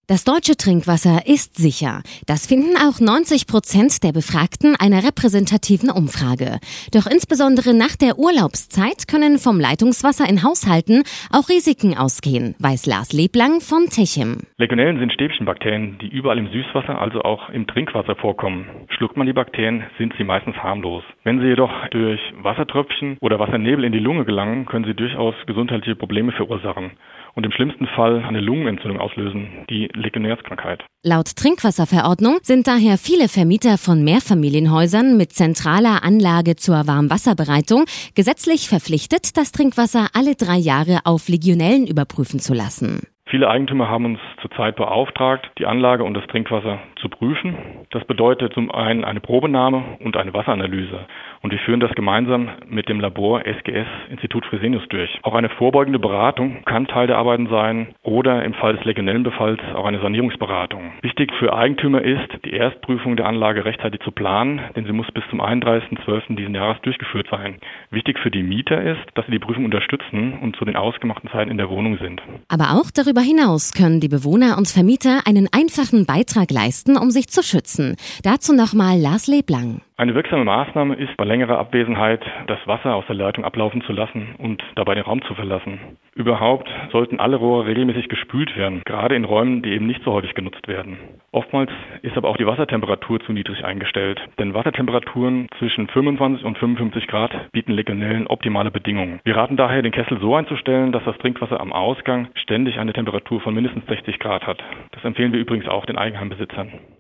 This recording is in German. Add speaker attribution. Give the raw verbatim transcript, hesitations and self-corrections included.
Speaker 1: Das deutsche Trinkwasser ist sicher. Das finden auch neunzig Prozent der Befragten einer repräsentativen Umfrage. Doch insbesondere nach der Urlaubszeit können vom Leitungswasser in Haushalten auch Risiken ausgehen, weiß Lars Leblang von Techim.
Speaker 2: Legionellen sind Stäbchenbakterien, die überall im Süßwasser, also auch im Trinkwasser vorkommen. Schluckt man die Bakterien, sind sie meistens harmlos. Wenn sie jedoch durch Wassertröpfchen oder Wassernebel in die Lunge gelangen, können sie durchaus gesundheitliche Probleme verursachen und im schlimmsten Fall eine Lungenentzündung auslösen, die Legionärskrankheit.
Speaker 1: Laut Trinkwasserverordnung sind daher viele Vermieter von Mehrfamilienhäusern mit zentraler Anlage zur Warmwasserbereitung gesetzlich verpflichtet, das Trinkwasser alle drei Jahre auf Legionellen überprüfen zu lassen.
Speaker 2: Viele Eigentümer haben uns zurzeit beauftragt, die Anlage und das Trinkwasser zu prüfen. Das bedeutet zum einen eine Probenahme und eine Wasseranalyse. Und wir führen das gemeinsam mit dem Labor S G S Institut Fresenius durch. Auch eine vorbeugende Beratung kann Teil der Arbeiten sein oder im Fall des Legionellenbefalls auch eine Sanierungsberatung. Wichtig für Eigentümer ist, die Erstprüfung der Anlage rechtzeitig zu planen, denn sie muss bis zum einunddreißigsten zwölften diesen Jahres durchgeführt sein. Wichtig für die Mieter ist, dass sie die Prüfung unterstützen und zu den ausgemachten Zeiten in der Wohnung sind.
Speaker 1: Aber auch darüber hinaus können die Bewohner und Vermieter einen einfachen Beitrag leisten, um sich zu schützen. Dazu nochmal Lars Leblang.
Speaker 2: Eine wirksame Maßnahme ist, bei längerer Abwesenheit das Wasser aus der Leitung ablaufen zu lassen und dabei den Raum zu verlassen. Überhaupt sollten alle Rohre regelmäßig gespült werden, gerade in Räumen, die eben nicht so häufig genutzt werden. Oftmals ist aber auch die Wassertemperatur zu niedrig eingestellt, denn Wassertemperaturen zwischen fünfundzwanzig und fünfundfünfzig Grad bieten Legionellen optimale Bedingungen. Wir raten daher, den Kessel so einzustellen, dass das Trinkwasser am Ausgang ständig eine Temperatur von mindestens sechzig Grad hat. Das empfehlen wir übrigens auch den Eigenheimbesitzern.